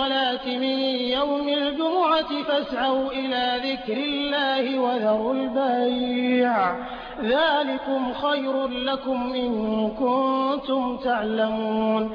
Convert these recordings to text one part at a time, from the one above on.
الصلاة من يوم الجمعة فاسعوا إلى ذكر الله وذروا البيع ذلكم خير لكم إن كنتم تعلمون.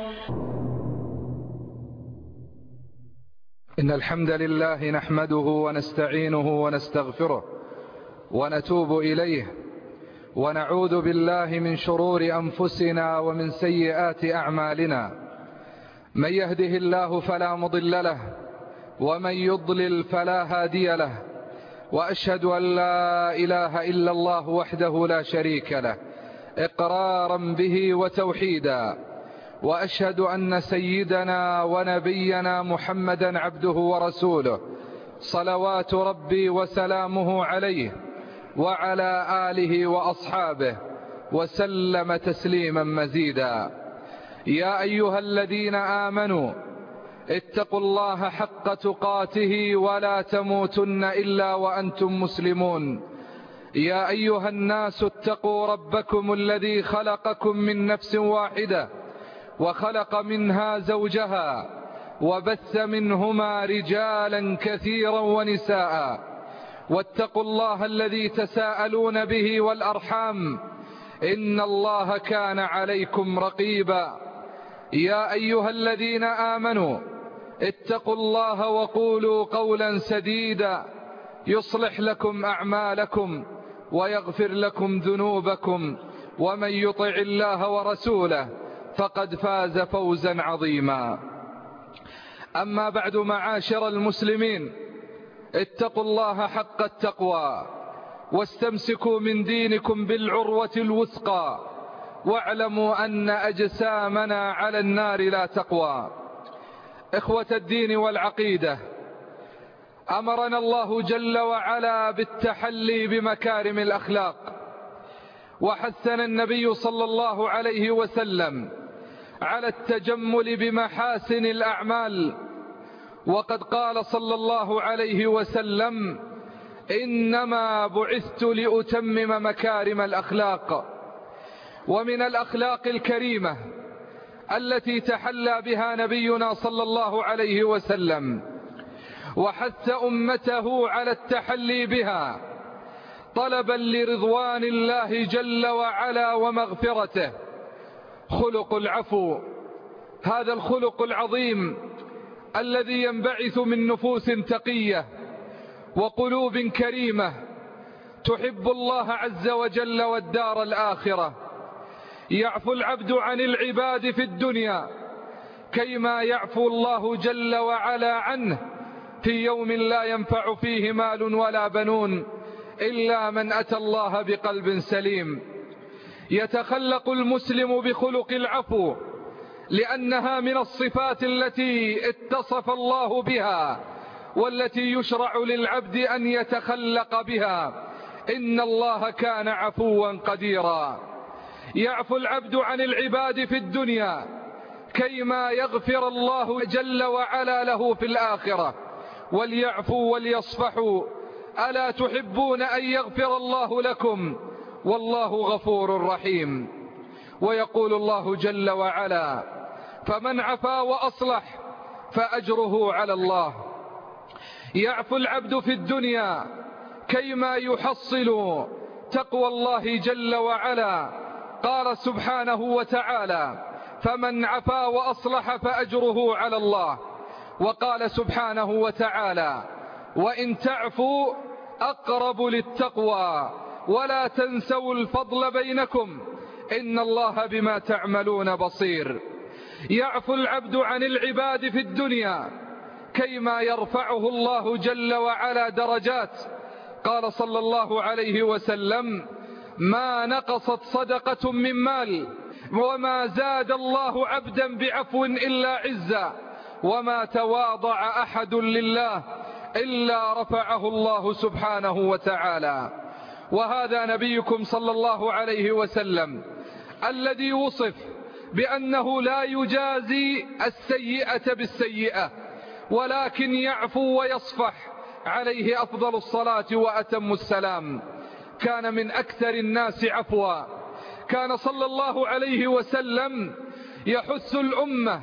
إن الحمد لله نحمده ونستعينه ونستغفره ونتوب إليه ونعوذ بالله من شرور أنفسنا ومن سيئات أعمالنا. من يهده الله فلا مضل له ومن يضلل فلا هادي له، وأشهد أن لا إله إلا الله وحده لا شريك له إقرارا به وتوحيدا، وأشهد أن سيدنا ونبينا محمدا عبده ورسوله صلوات ربي وسلامه عليه وعلى آله وأصحابه وسلم تسليما مزيدا. يا أيها الذين آمنوا اتقوا الله حق تقاته ولا تموتن إلا وأنتم مسلمون. يا أيها الناس اتقوا ربكم الذي خلقكم من نفس واحدة وخلق منها زوجها وبث منهما رجالا كثيرا ونساء، واتقوا الله الذي تساءلون به والأرحام إن الله كان عليكم رقيبا. يا أيها الذين آمنوا اتقوا الله وقولوا قولا سديدا يصلح لكم أعمالكم ويغفر لكم ذنوبكم، ومن يطع الله ورسوله فقد فاز فوزا عظيما. أما بعد، معاشر المسلمين، اتقوا الله حق التقوى واستمسكوا من دينكم بالعروة الوثقى، واعلموا أن أجسامنا على النار لا تقوى. إخوة الدين والعقيدة، أمرنا الله جل وعلا بالتحلي بمكارم الأخلاق، وحثنا النبي صلى الله عليه وسلم على التجمل بمحاسن الأعمال، وقد قال صلى الله عليه وسلم: إنما بعثت لأتمم مكارم الأخلاق. ومن الأخلاق الكريمة التي تحلى بها نبينا صلى الله عليه وسلم وحث أمته على التحلي بها طلبا لرضوان الله جل وعلا ومغفرته، خلق العفو. هذا الخلق العظيم الذي ينبعث من نفوس تقية وقلوب كريمة تحب الله عز وجل والدار الآخرة. يعفو العبد عن العباد في الدنيا كيما يعفو الله جل وعلا عنه في يوم لا ينفع فيه مال ولا بنون إلا من أتى الله بقلب سليم. يتخلق المسلم بخلق العفو لأنها من الصفات التي اتصف الله بها والتي يشرع للعبد أن يتخلق بها. إن الله كان عفوا قديرا. يعفو العبد عن العباد في الدنيا كيما يغفر الله جل وعلا له في الآخرة. وليعفوا وليصفحوا، ألا تحبون أن يغفر الله لكم والله غفور رحيم. ويقول الله جل وعلا: فمن عفا وأصلح فأجره على الله. يعفو العبد في الدنيا كيما يحصل تقوى الله جل وعلا. قال سبحانه وتعالى: فمن عفا وأصلح فأجره على الله. وقال سبحانه وتعالى: وإن تعفوا أقرب للتقوى ولا تنسوا الفضل بينكم إن الله بما تعملون بصير. يعفو العبد عن العباد في الدنيا كيما يرفعه الله جل وعلا درجات. قال صلى الله عليه وسلم: ما نقصت صدقة من مال وما زاد الله عبدا بعفو إلا عزا وما تواضع أحد لله إلا رفعه الله سبحانه وتعالى. وهذا نبيكم صلى الله عليه وسلم الذي وصف بأنه لا يجازي السيئة بالسيئة ولكن يعفو ويصفح، عليه أفضل الصلاة وأتم السلام. كان من أكثر الناس عفوا. كان صلى الله عليه وسلم يحث الأمة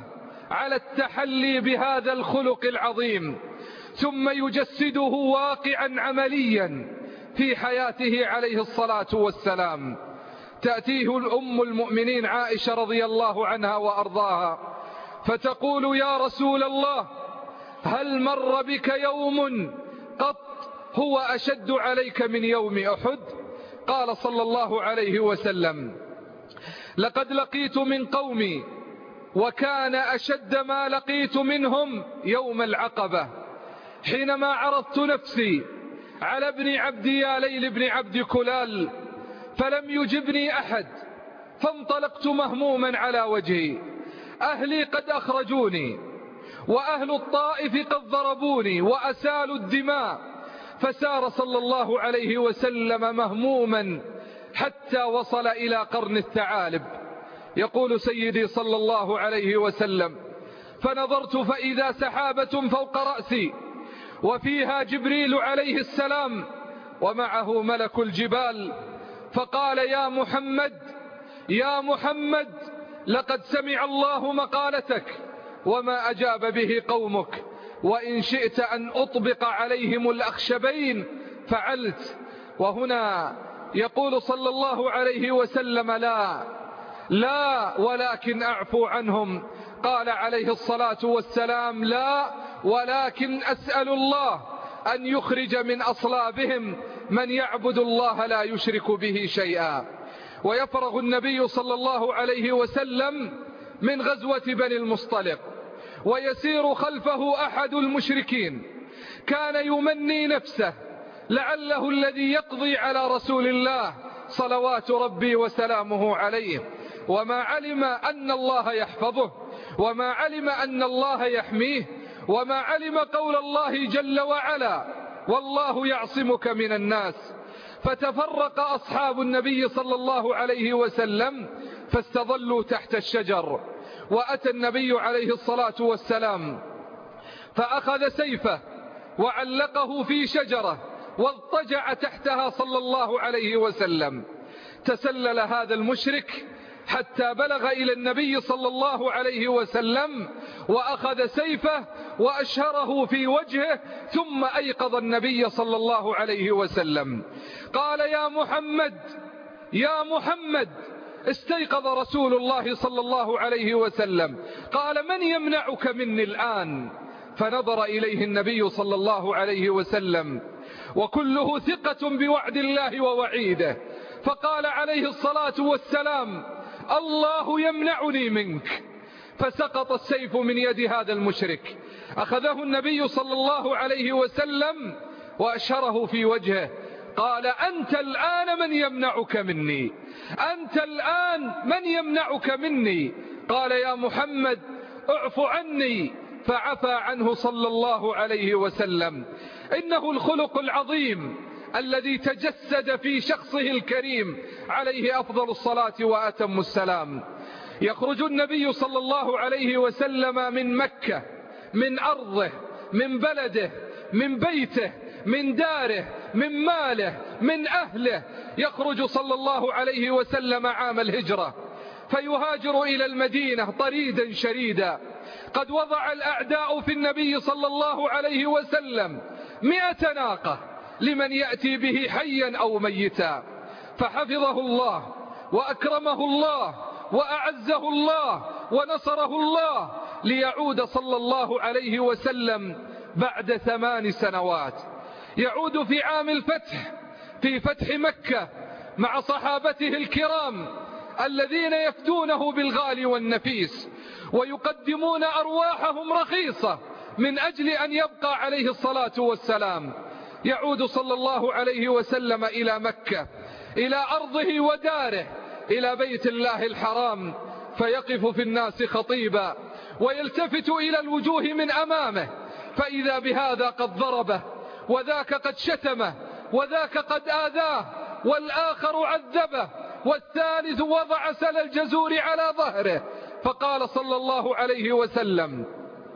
على التحلي بهذا الخلق العظيم، ثم يجسده واقعا عمليا في حياته عليه الصلاة والسلام. تأتيه الأم المؤمنين عائشة رضي الله عنها وأرضاها فتقول: يا رسول الله، هل مر بك يوم قط هو أشد عليك من يوم أحد؟ قال صلى الله عليه وسلم: لقد لقيت من قومي وكان أشد ما لقيت منهم يوم العقبة، حينما عرضت نفسي على ابن عبد ياليل بن عبد كلال فلم يجبني أحد، فانطلقت مهموما على وجهي، أهلي قد أخرجوني وأهل الطائف قد ضربوني وأسالوا الدماء، فسار صلى الله عليه وسلم مهموما حتى وصل إلى قرن الثعالب. يقول سيدي صلى الله عليه وسلم: فنظرت فإذا سحابة فوق رأسي وفيها جبريل عليه السلام ومعه ملك الجبال، فقال: يا محمد يا محمد، لقد سمع الله مقالتك وما أجاب به قومك، وإن شئت أن أطبق عليهم الأخشبين فعلت. وهنا يقول صلى الله عليه وسلم: لا ولكن أعفو عنهم. قال عليه الصلاة والسلام: لا ولكن أسأل الله أن يخرج من أصلابهم من يعبد الله لا يشرك به شيئا. ويفرغ النبي صلى الله عليه وسلم من غزوة بني المصطلق ويسير خلفه أحد المشركين، كان يمني نفسه لعله الذي يقضي على رسول الله صلوات ربي وسلامه عليه، وما علم أن الله يحفظه، وما علم أن الله يحميه، وما علم قول الله جل وعلا: والله يعصمك من الناس. فتفرق أصحاب النبي صلى الله عليه وسلم فاستظلوا تحت الشجر، وأتى النبي عليه الصلاة والسلام فأخذ سيفه وعلقه في شجرة واضطجع تحتها صلى الله عليه وسلم. تسلل هذا المشرك حتى بلغ إلى النبي صلى الله عليه وسلم وأخذ سيفه وأشهره في وجهه، ثم أيقظ النبي صلى الله عليه وسلم. قال: يا محمد يا محمد. استيقظ رسول الله صلى الله عليه وسلم. قال: من يمنعك مني الآن؟ فنظر إليه النبي صلى الله عليه وسلم وكله ثقة بوعد الله ووعيده، فقال عليه الصلاة والسلام: الله يمنعني منك. فسقط السيف من يد هذا المشرك، أخذه النبي صلى الله عليه وسلم وأشهره في وجهه، قال: أنت الآن من يمنعك مني؟ أنت الآن من يمنعك مني؟ قال: يا محمد اعف عني. فعفى عنه صلى الله عليه وسلم. إنه الخلق العظيم الذي تجسد في شخصه الكريم عليه أفضل الصلاة وأتم السلام. يخرج النبي صلى الله عليه وسلم من مكة، من أرضه، من بلده، من بيته، من داره، من ماله، من أهله. يخرج صلى الله عليه وسلم عام الهجرة فيهاجر إلى المدينة طريدا شريدا. قد وضع الأعداء في النبي صلى الله عليه وسلم 100 ناقة لمن يأتي به حيا أو ميتا، فحفظه الله وأكرمه الله وأعزه الله ونصره الله ليعود صلى الله عليه وسلم بعد 8 سنوات. يعود في عام الفتح، في فتح مكة، مع صحابته الكرام الذين يفدونه بالغالي والنفيس ويقدمون أرواحهم رخيصة من أجل أن يبقى عليه الصلاة والسلام. يعود صلى الله عليه وسلم إلى مكة، إلى أرضه وداره، إلى بيت الله الحرام، فيقف في الناس خطيبا ويلتفت إلى الوجوه من أمامه، فإذا بهذا قد ضربه، وذاك قد شتمه، وذاك قد آذاه، والآخر عذبه، والثالث وضع سل الجزور على ظهره. فقال صلى الله عليه وسلم: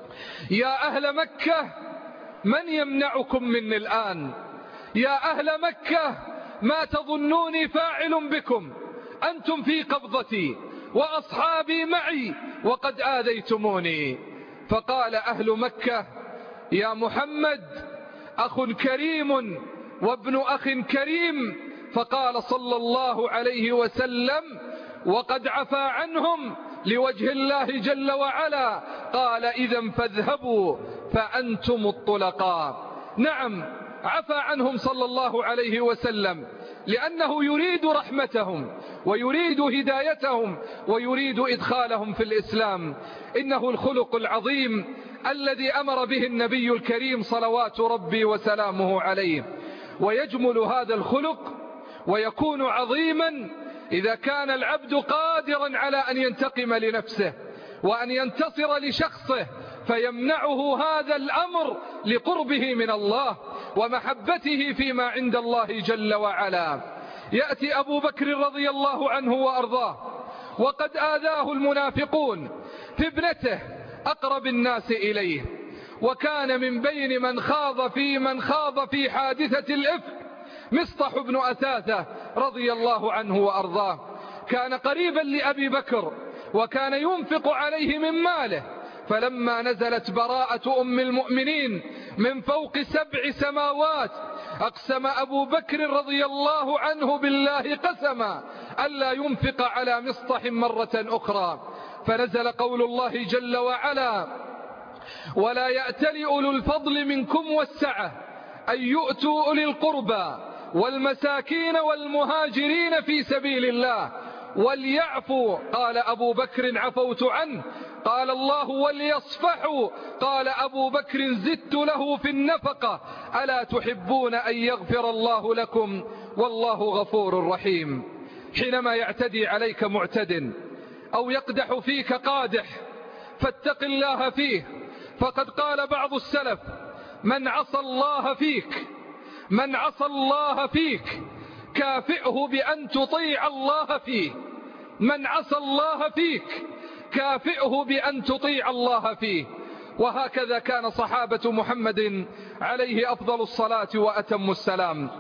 يا أهل مكة من يمنعكم مني الآن؟ يا أهل مكة ما تظنوني فاعل بكم؟ أنتم في قبضتي وأصحابي معي وقد آذيتموني. فقال أهل مكة: يا محمد أخ كريم وابن أخ كريم. فقال صلى الله عليه وسلم: وقد عفا عنهم لوجه الله جل وعلا. قال: إذن فاذهبوا فأنتم الطلقاء. نعم، عفا عنهم صلى الله عليه وسلم لأنه يريد رحمتهم ويريد هدايتهم ويريد إدخالهم في الإسلام. إنه الخلق العظيم الذي أمر به النبي الكريم صلوات ربي وسلامه عليه. ويجمل هذا الخلق ويكون عظيما إذا كان العبد قادرا على أن ينتقم لنفسه وأن ينتصر لشخصه، فيمنعه هذا الأمر لقربه من الله ومحبته فيما عند الله جل وعلا. يأتي أبو بكر رضي الله عنه وأرضاه وقد آذاه المنافقون في ابنته أقرب الناس إليه، وكان من بين من خاض في حادثة الإفك مصطح بن أثاثة رضي الله عنه وأرضاه. كان قريبا لأبي بكر وكان ينفق عليه من ماله، فلما نزلت براءة أم المؤمنين من فوق 7 سماوات أقسم أبو بكر رضي الله عنه بالله قسما ألا ينفق على مصطح مرة أخرى. فنزل قول الله جل وعلا: ولا يأتل أولو الفضل منكم والسعة أن يؤتوا أولي القربى والمساكين والمهاجرين في سبيل الله وليعفوا. قال أبو بكر: عفوت عنه. قال الله: وليصفحوا. قال أبو بكر: زدت له في النفقة: ألا تحبون أن يغفر الله لكم والله غفور رحيم. حينما يعتدي عليك معتد أو يقدح فيك قادح فاتق الله فيه، فقد قال بعض السلف: من عصى الله فيك كافئه بأن تطيع الله فيه. من عصى الله فيك كافئه بأن تطيع الله فيه. وهكذا كان صحابة محمد عليه أفضل الصلاة وأتم السلام.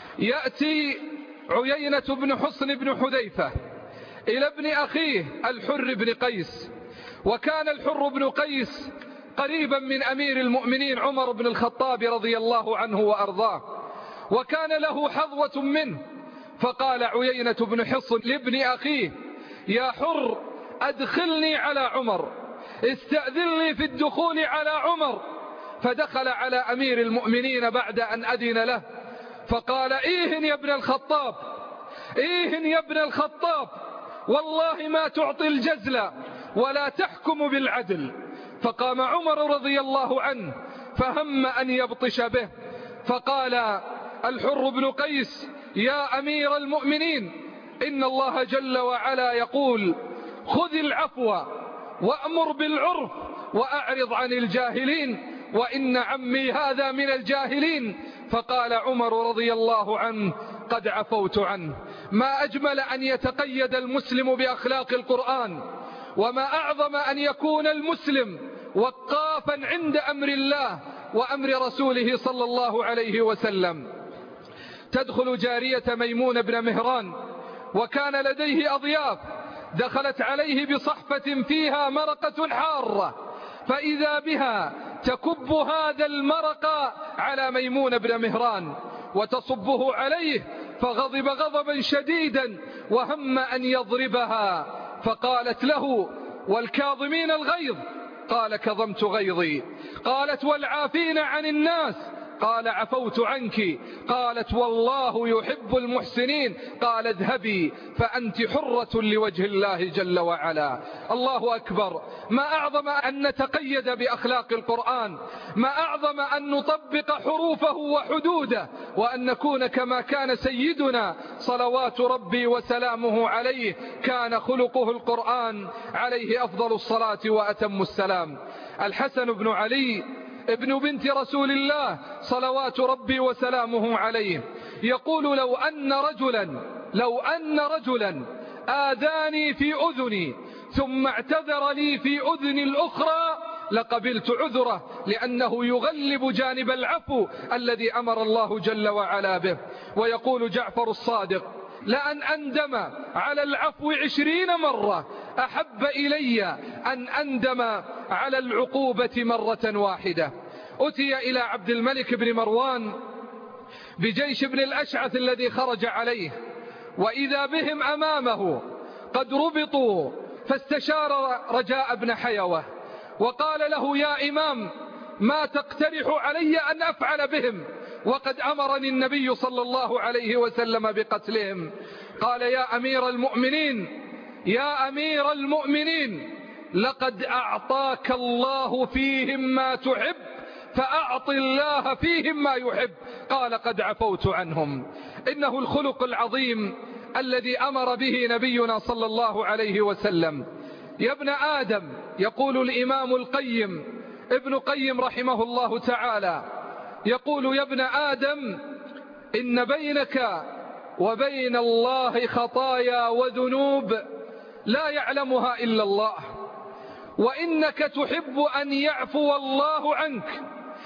يأتي عيينة بن حصن بن حذيفة إلى ابن أخيه الحر بن قيس، وكان الحر بن قيس قريبا من أمير المؤمنين عمر بن الخطاب رضي الله عنه وأرضاه، وكان له حظوة منه. فقال عيينة بن حصن لابن أخيه: يا حر أدخلني على عمر، استأذن لي في الدخول على عمر. فدخل على أمير المؤمنين بعد أن أذن له فقال: إيه يا ابن الخطاب، إيه يا ابن الخطاب، والله ما تعطي الجزل ولا تحكم بالعدل. فقام عمر رضي الله عنه فهم أن يبطش به، فقال الحر بن قيس: يا أمير المؤمنين، إن الله جل وعلا يقول: خذ العفو وأمر بالعرف وأعرض عن الجاهلين، وإن عمي هذا من الجاهلين. فقال عمر رضي الله عنه: قد عفوت عنه. ما أجمل أن يتقيد المسلم بأخلاق القرآن، وما أعظم أن يكون المسلم وقافا عند أمر الله وأمر رسوله صلى الله عليه وسلم. تدخل جارية ميمون بن مهران وكان لديه أضياف، دخلت عليه بصحفة فيها مرقة حارة، فإذا بها تكب هذا المرق على ميمون بن مهران وتصبه عليه، فغضب غضبا شديدا وهم أن يضربها. فقالت له: والكاظمين الغيظ؟ قال: كظمت غيظي. قالت: والعافين عن الناس؟ قال: عفوت عنك. قالت: والله يحب المحسنين. قال: اذهبي فأنت حرة لوجه الله جل وعلا. الله أكبر. ما أعظم أن نتقيد بأخلاق القرآن، ما أعظم أن نطبق حروفه وحدوده، وأن نكون كما كان سيدنا صلوات ربي وسلامه عليه، كان خلقه القرآن عليه أفضل الصلاة وأتم السلام. الحسن بن علي ابن بنت رسول الله صلوات ربي وسلامه عليه يقول: لو أن رجلا آذاني في أذني ثم اعتذر لي في أذن الأخرى لقبلت عذره، لأنه يغلب جانب العفو الذي أمر الله جل وعلا به. ويقول جعفر الصادق: لأن أندم على العفو 20 مرة أحب إلي أن أندم على العقوبة مرة واحدة. أتي إلى عبد الملك بن مروان بجيش ابن الأشعث الذي خرج عليه، وإذا بهم أمامه قد ربطوا، فاستشار رجاء بن حيوة وقال له: يا إمام، ما تقترح علي أن أفعل بهم وقد أمرني النبي صلى الله عليه وسلم بقتلهم؟ قال: يا أمير المؤمنين، يا أمير المؤمنين، لقد أعطاك الله فيهم ما تحب، فأعط الله فيهم ما يحب. قال: قد عفوت عنهم. إنه الخلق العظيم الذي أمر به نبينا صلى الله عليه وسلم. يا ابن آدم، يقول الإمام القيم ابن قيم رحمه الله تعالى، يقول: يا ابن آدم، إن بينك وبين الله خطايا وذنوب لا يعلمها إلا الله، وإنك تحب أن يعفو الله عنك،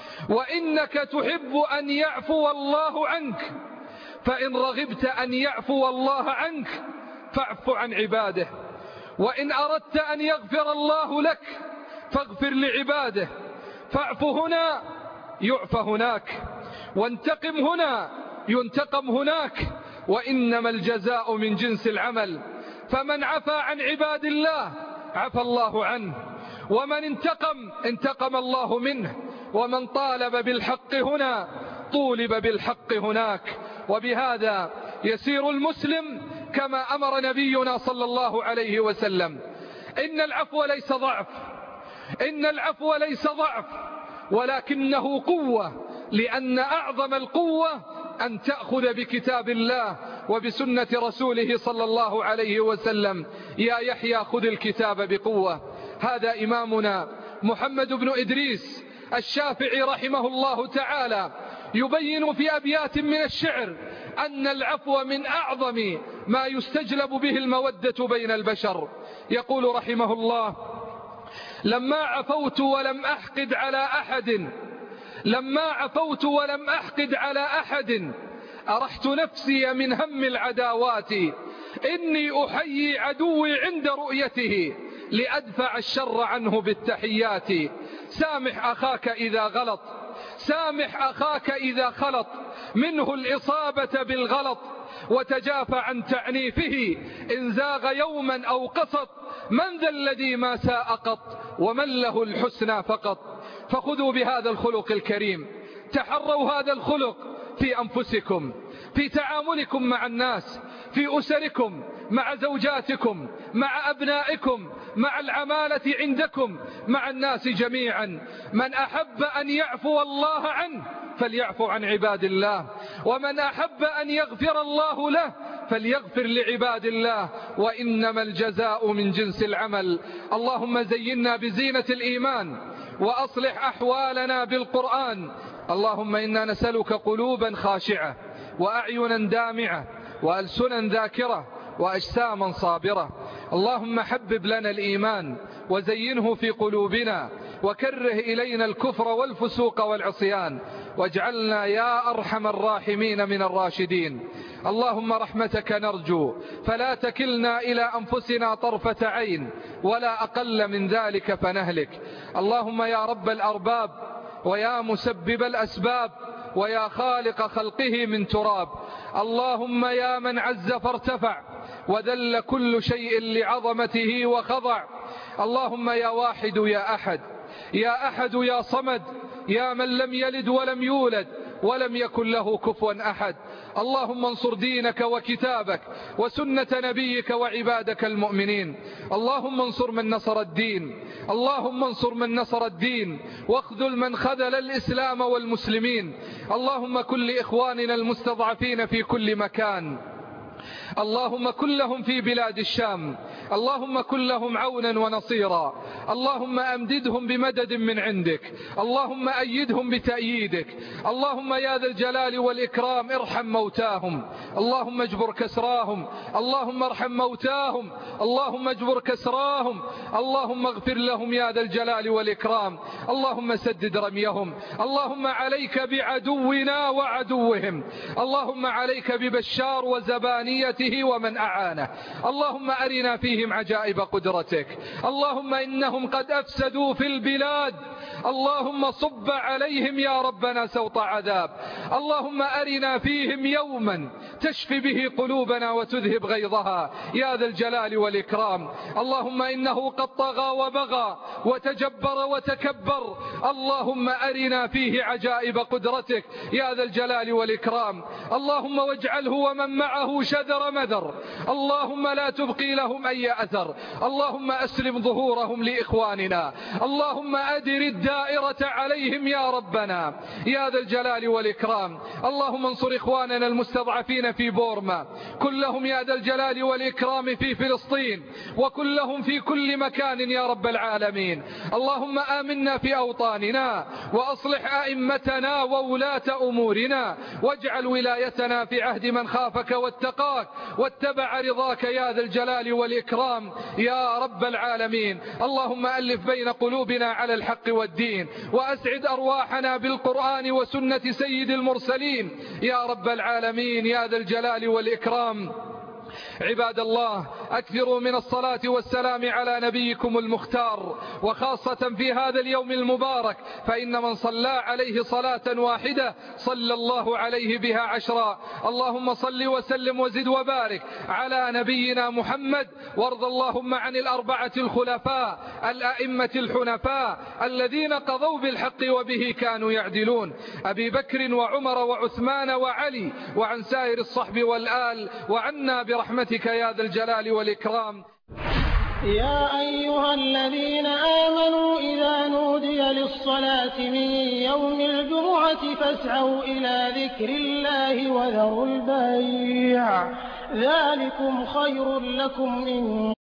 وإنك تحب أن يعفو الله عنك، فإن رغبت أن يعفو الله عنك فاعف عن عباده، وإن أردت أن يغفر الله لك فاغفر لعباده، فاعف هنا يعفى هناك، وانتقم هنا ينتقم هناك، وإنما الجزاء من جنس العمل. فمن عفى عن عباد الله عفى الله عنه، ومن انتقم الله منه، ومن طالب بالحق هنا طولب بالحق هناك. وبهذا يسير المسلم كما أمر نبينا صلى الله عليه وسلم. إن العفو ليس ضعف، إن العفو ليس ضعف، ولكنه قوة، لأن أعظم القوة أن تأخذ بكتاب الله وبسنة رسوله صلى الله عليه وسلم. يا يحيى خذ الكتاب بقوة. هذا إمامنا محمد بن إدريس الشافعي رحمه الله تعالى يبين في أبيات من الشعر أن العفو من أعظم ما يستجلب به المودة بين البشر. يقول رحمه الله: لما عفوت ولم أحقد على أحد، لما عفوت ولم أحقد على أحد، أرحت نفسي من هم العداوات، إني أحيي عدوي عند رؤيته، لأدفع الشر عنه بالتحيات. سامح أخاك إذا غلط، سامح أخاك إذا خلط منه الإصابة بالغلط، وتجافى عن تعنيفه إن زاغ يوما أو قسط، من ذا الذي ما ساء قط، ومن له الحسنى فقط. فخذوا بهذا الخلق الكريم، تحروا هذا الخلق في أنفسكم، في تعاملكم مع الناس، في أسركم، مع زوجاتكم، مع أبنائكم، مع العمالة عندكم، مع الناس جميعا. من أحب أن يعفو الله عنه فليعفو عن عباد الله، ومن أحب أن يغفر الله له فليغفر لعباد الله، وإنما الجزاء من جنس العمل. اللهم زينا بزينة الإيمان، وأصلح أحوالنا بالقرآن. اللهم إنا نسألك قلوبا خاشعة، وأعينا دامعة، وألسنا ذاكرة، وأجساما صابرة. اللهم حبب لنا الإيمان وزينه في قلوبنا، وكره إلينا الكفر والفسوق والعصيان، واجعلنا يا أرحم الراحمين من الراشدين. اللهم رحمتك نرجو، فلا تكلنا إلى أنفسنا طرفة عين، ولا أقل من ذلك فنهلك. اللهم يا رب الأرباب، ويا مسبب الأسباب، ويا خالق خلقه من تراب، اللهم يا من عز فارتفع، وذل كل شيء لعظمته وخضع، اللهم يا واحد يا أحد، يا أحد يا صمد، يا من لم يلد ولم يولد ولم يكن له كفوا أحد. اللهم انصر دينك وكتابك وسنة نبيك وعبادك المؤمنين. اللهم انصر من نصر الدين، اللهم انصر من نصر الدين، واخذل من خذل الإسلام والمسلمين. اللهم كن لإخواننا المستضعفين في كل مكان، اللهم كن لهم في بلاد الشام، اللهم كن لهم عونا ونصيرا، اللهم أمددهم بمدد من عندك، اللهم أيدهم بتأييدك، اللهم يا ذا الجلال والإكرام ارحم موتاهم، اللهم اجبر كسراهم، اللهم ارحم موتاهم، اللهم اجبر كسراهم، اللهم اغفر لهم يا ذا الجلال والإكرام، اللهم سدد رميهم. اللهم عليك بعدونا وعدوهم، اللهم عليك ببشار وزبانية طاعته ومن أعانه. اللهم أرنا فيهم عجائب قدرتك. اللهم إنهم قد أفسدوا في البلاد، اللهم صب عليهم يا ربنا سوط عذاب. اللهم أرنا فيهم يوما تشفي به قلوبنا وتذهب غيظها يا ذا الجلال والإكرام. اللهم إنه قد طغى وبغى وتجبر وتكبر، اللهم أرنا فيه عجائب قدرتك يا ذا الجلال والإكرام. اللهم واجعله ومن معه شذر مذر، اللهم لا تبقي لهم أي أثر. اللهم أسلم ظهورهم لإخواننا، اللهم أدر الدائرة عليهم يا ربنا يا ذا الجلال والإكرام. اللهم انصر إخواننا المستضعفين في بورما، كلهم يا ذا الجلال والإكرام في فلسطين، وكلهم في كل مكان يا رب العالمين. اللهم آمنا في أوطاننا، وأصلح أئمتنا وولاة أمورنا، واجعل ولايتنا في عهد من خافك واتقاك واتبع رضاك يا ذا الجلال والإكرام يا رب العالمين. اللهم ألف بين قلوبنا على الحق والدين، وأسعد أرواحنا بالقرآن وسنة سيد المرسلين يا رب العالمين يا ذا الجلال والإكرام. عباد الله، أكثروا من الصلاة والسلام على نبيكم المختار، وخاصة في هذا اليوم المبارك، فإن من صلى عليه صلاة واحدة صلى الله عليه بها 10. اللهم صل وسلم وزد وبارك على نبينا محمد، وارض اللهم عن الأربعة الخلفاء الأئمة الحنفاء الذين قضوا بالحق وبه كانوا يعدلون، أبي بكر وعمر وعثمان وعلي، وعن سائر الصحب والآل، وعنا برحمتك يا ذا الجلال والإكرام. يا أيها الذين آمنوا إذا نودي للصلاة من يوم الجمعة فاسعوا إلى ذكر الله وذروا البيع، ذلكم خير لكم إن